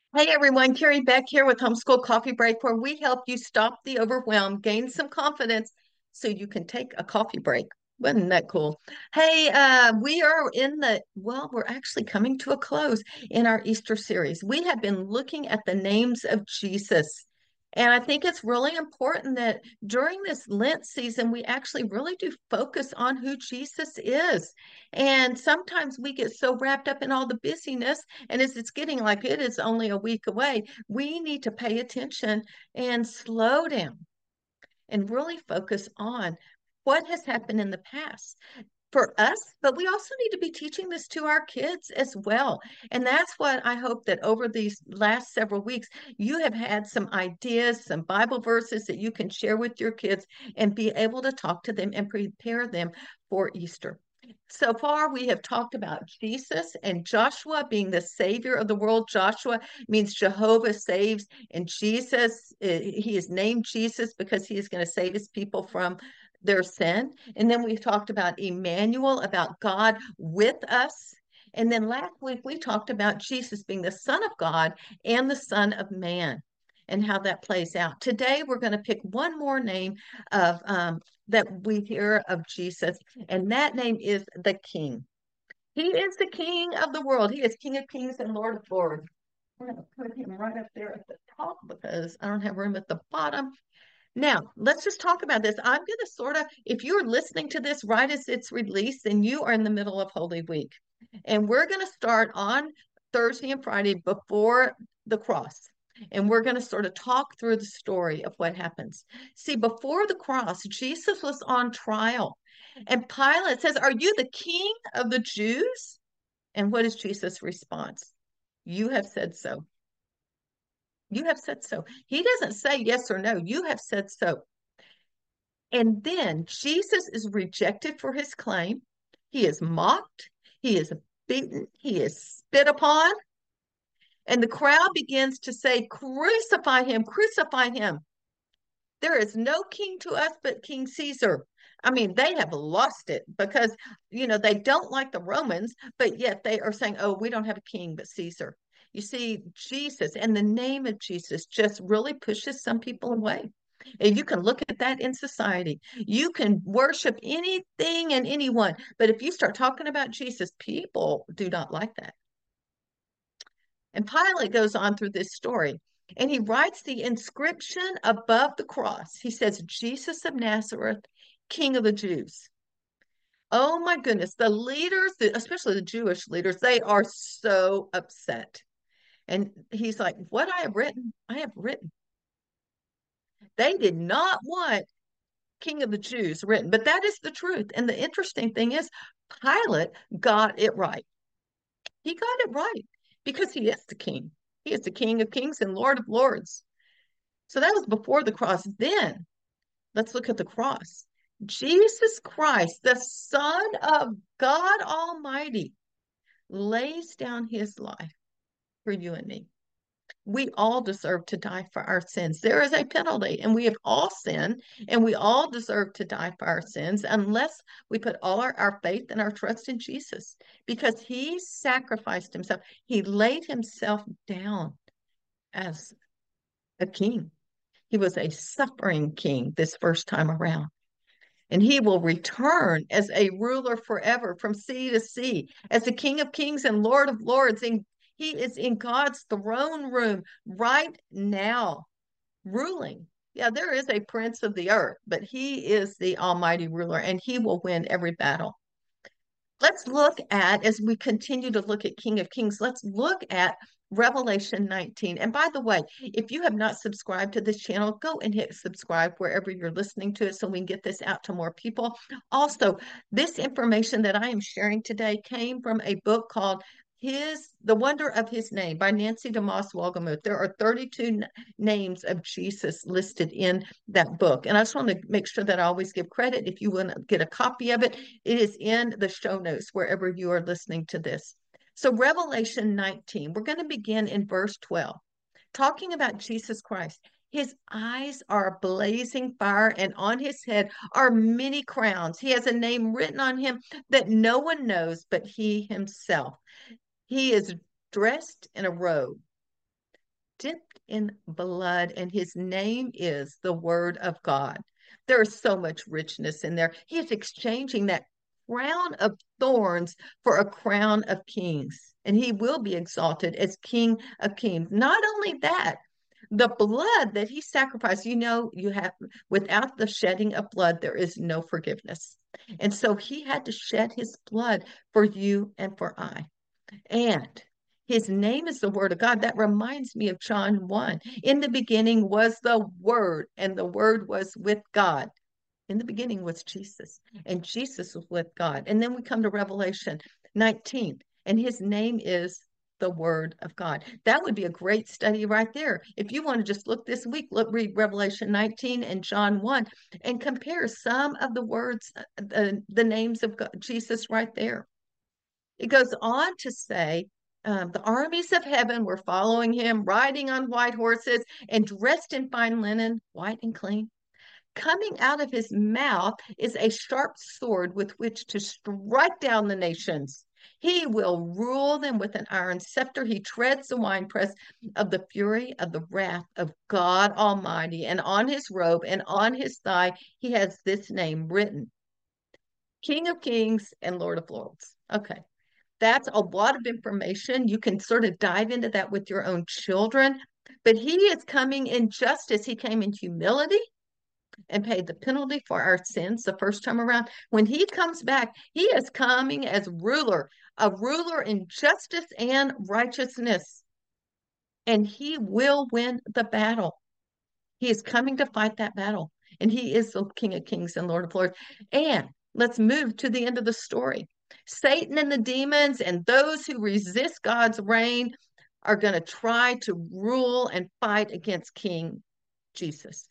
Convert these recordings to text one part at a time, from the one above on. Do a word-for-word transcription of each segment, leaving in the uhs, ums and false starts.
Hey everyone, Carrie Beck here with Homeschool Coffee Break, where we help you stop the overwhelm, gain some confidence so you can take a coffee break. Wasn't that cool? Hey, uh, we are in the, well, we're actually coming to a close in our Easter series. We have been looking at the names of Jesus. And I think it's really important that during this Lent season, we actually really do focus on who Jesus is. And sometimes we get so wrapped up in all the busyness, and as it's getting like it is only a week away, we need to pay attention and slow down and really focus on what has happened in the past for us, but we also need to be teaching this to our kids as well. And that's what I hope that over these last several weeks, you have had some ideas, some Bible verses that you can share with your kids and be able to talk to them and prepare them for Easter. So far, we have talked about Jesus and Joshua being the savior of the world. Joshua means Jehovah saves, and Jesus, eh, he is named Jesus because he is going to save his people from their sin. And then we talked about Emmanuel, about God with us. And then last week we talked about Jesus being the Son of God and the Son of Man and how that plays out. Today we're going to pick one more name of um, that we hear of Jesus, and that name is the King. He is the King of the world. He is King of Kings and Lord of Lords. I'm going to put him right up there at the top because I don't have room at the bottom. Now, let's just talk about this. I'm going to sort of, if you're listening to this right as it's released, then you are in the middle of Holy Week. And we're going to start on Thursday and Friday before the cross. And we're going to sort of talk through the story of what happens. See, before the cross, Jesus was on trial. And Pilate says, "Are you the king of the Jews?" And what is Jesus' response? "You have said so." You have said so. He doesn't say yes or no. You have said so. And then Jesus is rejected for his claim. He is mocked. He is beaten. He is spit upon. And the crowd begins to say, "Crucify him, crucify him." There is no king to us but King Caesar. I mean, they have lost it because, you know, they don't like the Romans, but yet they are saying, "Oh, we don't have a king but Caesar." You see, Jesus and the name of Jesus just really pushes some people away. And you can look at that in society. You can worship anything and anyone, but if you start talking about Jesus, people do not like that. And Pilate goes on through this story and he writes the inscription above the cross. He says, "Jesus of Nazareth, King of the Jews." Oh my goodness, the leaders, especially the Jewish leaders, they are so upset. And he's like, "What I have written, I have written." They did not want King of the Jews written, but that is the truth. And the interesting thing is, Pilate got it right. He got it right because he is the king. He is the King of Kings and Lord of Lords. So that was before the cross. Then let's look at the cross. Jesus Christ, the Son of God Almighty, lays down his life for you and me. We all deserve to die for our sins. There is a penalty, and we have all sinned, and we all deserve to die for our sins unless we put all our, our faith and our trust in Jesus because he sacrificed himself. He laid himself down as a king. He was a suffering king this first time around. And he will return as a ruler forever from sea to sea, as the King of Kings and Lord of Lords. And he is in God's throne room right now, ruling. Yeah, there is a prince of the earth, but he is the almighty ruler and he will win every battle. Let's look at, as we continue to look at King of Kings, let's look at Revelation nineteen. And by the way, if you have not subscribed to this channel, go and hit subscribe wherever you're listening to it so we can get this out to more people. Also, this information that I am sharing today came from a book called his The Wonder of His Name by Nancy DeMoss Wolgemuth. There are thirty-two names of Jesus listed in that book. And I just want to make sure that I always give credit. If you want to get a copy of it, it is in the show notes wherever you are listening to this. So, Revelation nineteen, we're going to begin in verse twelve, talking about Jesus Christ. His eyes are blazing fire, and on his head are many crowns. He has a name written on him that no one knows but he himself. He is dressed in a robe dipped in blood, and his name is the Word of God. There is so much richness in there. He is exchanging that crown of thorns for a crown of kings, and he will be exalted as King of Kings. Not only that, the blood that he sacrificed, you know, you have, without the shedding of blood, there is no forgiveness. And so he had to shed his blood for you and for I. And his name is the Word of God. That reminds me of John one. In the beginning was the Word, and the Word was with God. In the beginning was Jesus, and Jesus was with God. And then we come to Revelation nineteen, and his name is the Word of God. That would be a great study right there. If you want to just look this week, look, read Revelation nineteen and John one, and compare some of the words, the, the names of God, Jesus right there. It goes on to say, um, the armies of heaven were following him, riding on white horses and dressed in fine linen, white and clean. Coming out of his mouth is a sharp sword with which to strike down the nations. He will rule them with an iron scepter. He treads the winepress of the fury of the wrath of God Almighty. And on his robe and on his thigh, he has this name written, King of Kings and Lord of Lords. Okay. That's a lot of information. You can sort of dive into that with your own children. But he is coming in justice. He came in humility and paid the penalty for our sins the first time around. When he comes back, he is coming as ruler, a ruler in justice and righteousness. And he will win the battle. He is coming to fight that battle. And he is the King of Kings and Lord of Lords. And let's move to the end of the story. Satan and the demons and those who resist God's reign are going to try to rule and fight against King Jesus.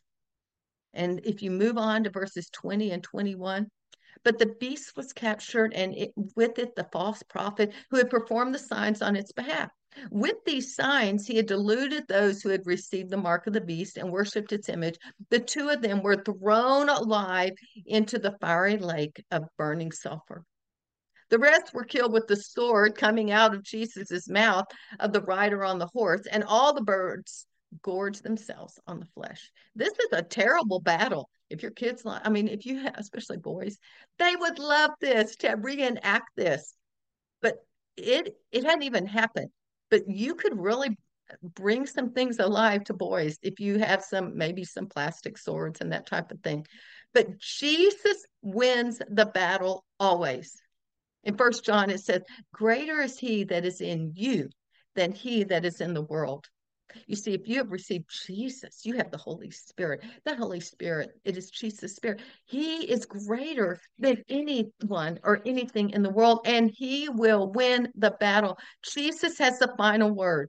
And if you move on to verses twenty and twenty-one, but the beast was captured, and it, with it the false prophet who had performed the signs on its behalf. With these signs, he had deluded those who had received the mark of the beast and worshipped its image. The two of them were thrown alive into the fiery lake of burning sulfur. The rest were killed with the sword coming out of Jesus's mouth of the rider on the horse, and all the birds gorged themselves on the flesh. This is a terrible battle. If your kids, I mean, if you have, especially boys, they would love this, to reenact this. But it it hadn't even happened. But you could really bring some things alive to boys if you have some, maybe some plastic swords and that type of thing. But Jesus wins the battle always. In First John, it says, greater is he that is in you than he that is in the world. You see, if you have received Jesus, you have the Holy Spirit. That Holy Spirit, it is Jesus' Spirit. He is greater than anyone or anything in the world, and he will win the battle. Jesus has the final word.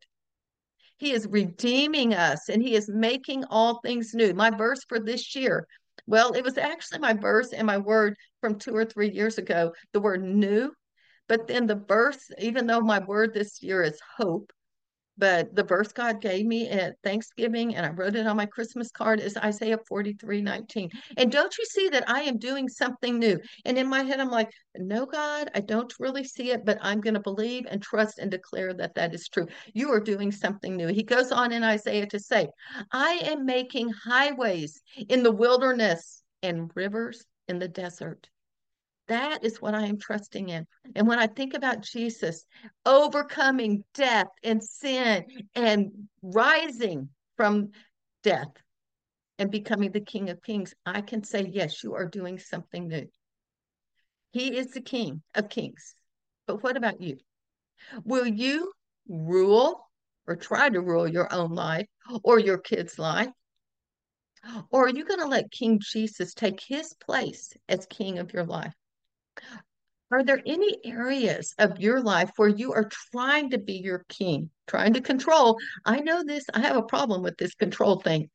He is redeeming us, and he is making all things new. My verse for this year, well, it was actually my verse and my word from two or three years ago, the word new. But then the verse, even though my word this year is hope, but the verse God gave me at Thanksgiving, and I wrote it on my Christmas card, is Isaiah forty-three nineteen. And don't you see that I am doing something new? And in my head, I'm like, no, God, I don't really see it, but I'm going to believe and trust and declare that that is true. You are doing something new. He goes on in Isaiah to say, I am making highways in the wilderness and rivers in the desert. That is what I am trusting in. And when I think about Jesus overcoming death and sin and rising from death and becoming the King of Kings, I can say, yes, you are doing something new. He is the King of Kings. But what about you? Will you rule or try to rule your own life or your kid's life? Or are you going to let King Jesus take his place as King of your life? Are there any areas of your life where you are trying to be your king, trying to control? I know this, I have a problem with this control thing.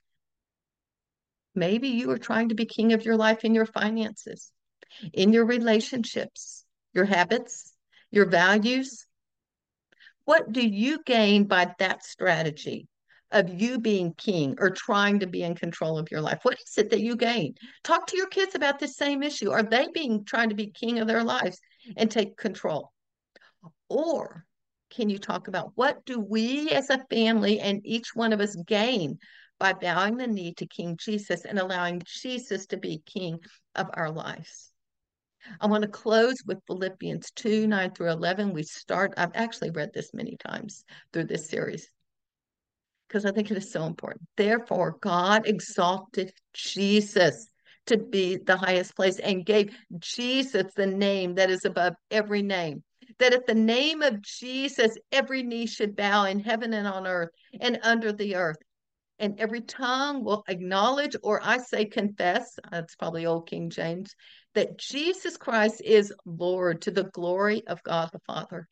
Maybe you are trying to be king of your life in your finances, in your relationships, your habits, your values. What do you gain by that strategy of you being king or trying to be in control of your life? What is it that you gain? Talk to your kids about this same issue. Are they being trying to be king of their lives and take control? Or can you talk about what do we as a family and each one of us gain by bowing the knee to King Jesus and allowing Jesus to be King of our lives? I want to close with Philippians two, nine through eleven. We start, I've actually read this many times through this series because I think it is so important. Therefore, God exalted Jesus to be the highest place and gave Jesus the name that is above every name. That at the name of Jesus, every knee should bow in heaven and on earth and under the earth. And every tongue will acknowledge, or I say confess, that's probably old King James, that Jesus Christ is Lord to the glory of God the Father.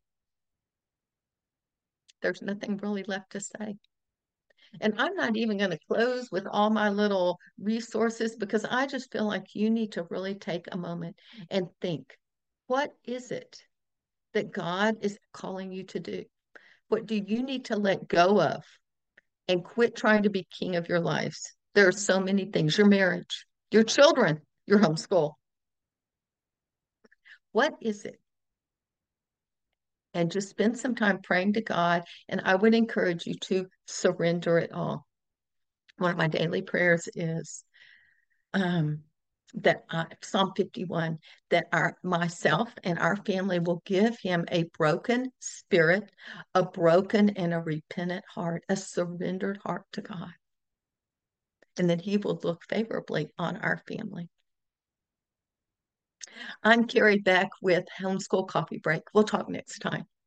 There's nothing really left to say. And I'm not even going to close with all my little resources because I just feel like you need to really take a moment and think, what is it that God is calling you to do? What do you need to let go of and quit trying to be king of your lives? There are so many things, your marriage, your children, your homeschool. What is it? And just spend some time praying to God. And I would encourage you to surrender it all. One of my daily prayers is um, that I, Psalm fifty-one, that our myself and our family will give him a broken spirit, a broken and a repentant heart, a surrendered heart to God. And that he will look favorably on our family. I'm Carrie Beck with Homeschool Coffee Break. We'll talk next time.